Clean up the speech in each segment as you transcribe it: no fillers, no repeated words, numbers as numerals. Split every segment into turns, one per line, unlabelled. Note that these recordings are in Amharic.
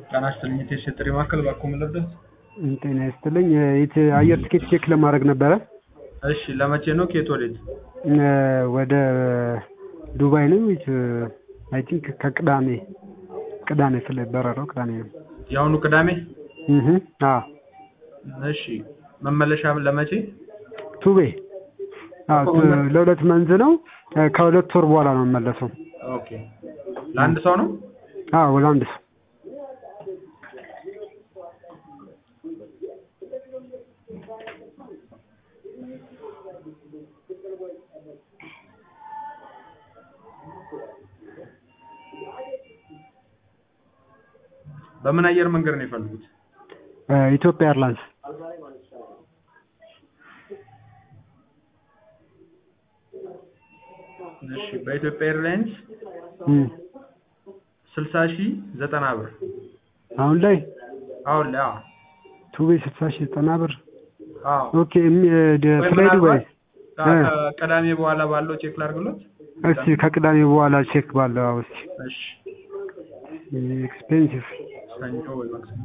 ጤና ይስጥልኝ የጥሪ ማዕከል ባክዎ ምን ልርዳዎት?
ጤና ይስጥልኝ የአየር ትኬት ቼክ ለማድረግ ነበረ።
እሺ ለመቼ ነው ከየት ወዴት?
ወደ ዱባይ ነው አይ ቲንክ ከቅዳሜ በረራው ቅዳሜ ነው።
ያሁኑ ቅዳሜ?
አዎ።
እሺ መመለሻ ለመቼ?
ቱቤ ለሁለት መንዝ ነው። ከሁለት ወር በኋላ ነው የምመለሰው።
ኦኬ ለአንድ ሰው ነው?
አዎ ለአንድ ሰው።
በምን አየር መንገድ ነው የፈለጉት?
ኢትዮጵያ ኤርላይንስ።
እሺ በኢትዮጵያ ኤርላይንስ 60,090 ብር
አሁን ላይ ቱቤ 60,090 ብር። ኦኬ ፍላይ ዱባይ
ከቅዳሜ በኋላ ባለው ቼክ ላድርግሎት?
እስቲ ከቅዳሜ በኋላ ቼክ ባለው እስቲ።
እሺ
ኤክስፔንሲቭ
ሰኞ ወይ ማክሰኞ?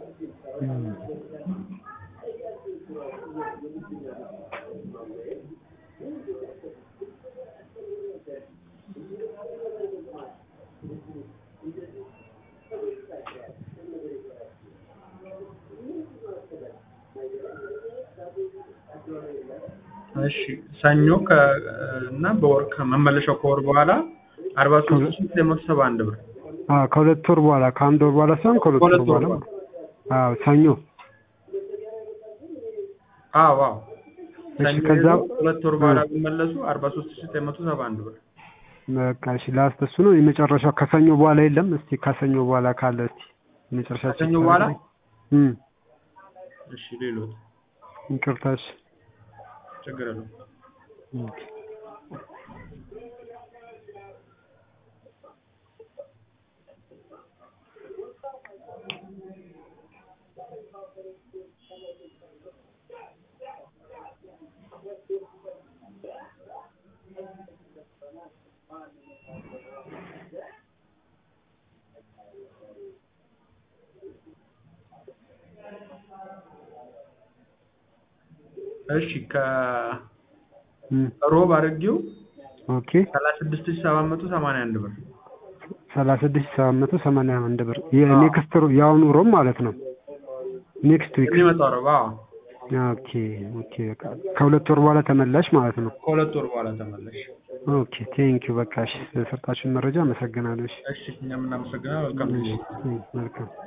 እሺ ሰኞ እና በወር ከመመለሻው ከወር በኋላ 43,971 ብር።
ከሁለት ወር በኋላ ከአንድ ወር በኋላ ሳይሆን ከሁለት ወር በኋላ። ሰኞ።
አዎ
እሺ ከዛ
ሁለት ወር በኋላ ቢመለሱ 43,971 ብር።
በቃ እሺ ላስት እሱ ነው የመጨረሻው። ከሰኞ በኋላ የለም? እስቲ ከሰኞ በኋላ ካለ እስቲ መጨረሻ
ከሰኞ በኋላ እሺ ሌሎት
ይቅርታሽ
ችግር የለውም። እሺ ከሮብ አድርጌው
ኦኬ
36,781 ብር።
36,781 ብር የኔክስት ያውኑ ሮብ ማለት ነው። ኔክስት ዊክ
የሚመጣው ሮብ።
ኦኬ በቃ ከሁለት ወር በኋላ ተመላሽ ማለት ነው።
ከሁለት ወር በኋላ ተመላሽ።
ኦኬ ቴንኪው በቃ እሺ ስለሰጣችሁን መረጃ አመሰግናለሁ።
እሺ እኛም እናመሰግናለን። መልካም